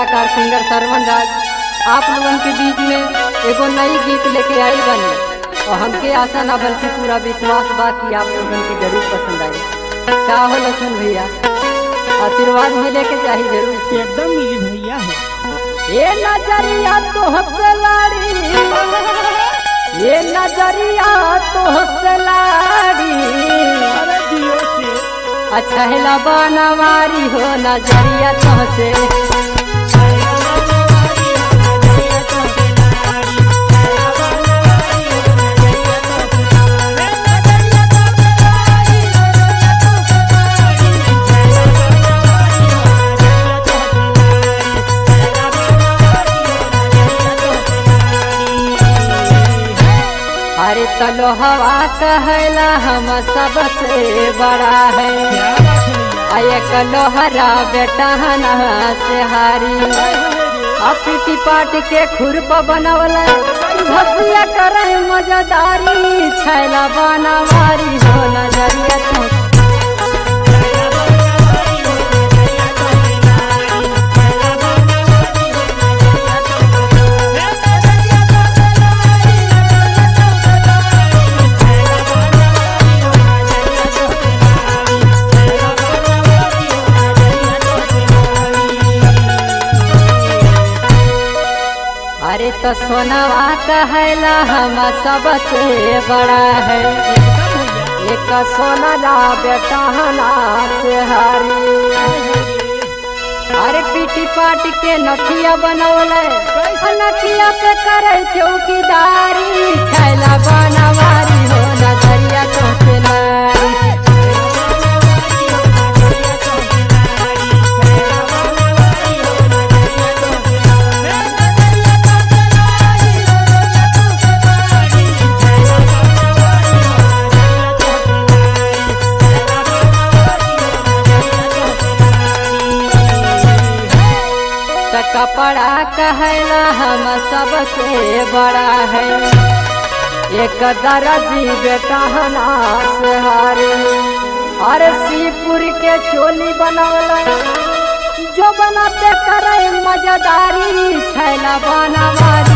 कलाकार सिंगर सरवन राज आप लोगन के बीच में एगो नई गीत लेके आई बनी और हमके आशा ना बल्कि पूरा विश्वास बा कि आप लोगन के जरूर पसंद आई। क्या हो लक्ष्मण भैया, आशीर्वाद मिले के चाहिए जरूर। एकदम मिली भैया हो। ये नजरिया तो हंसे लाड़ी, ये नजरिया तो हंसे लाड़ी, अरे जियो से अच्छा है बनवारी हो नजरिया तो हंसे। अरे तलो हवा कहला हम सबसे बड़ा है, एक लोहरा बेटा से हारी अपीटी पाट के खुरप बनवल भसिया करे मजादारी, छैला बनवारी हो नजरिया तो। अरे तो सोनवा कहला हम सबसे बड़ा है, एक सोनरा बेटा से हारी। अरे पीटी पाट के नथिया बनौले नथिया पे करे चौकीदारी, छैला बनवारी हो नजरिया तो नारी। कपड़ा कहला हम सबसे बड़ा है, एक दर्जी बेटा से हारे। अरे सीपुर के चोली बनौला जो बनाते करे मजादारी, छैला बनवारी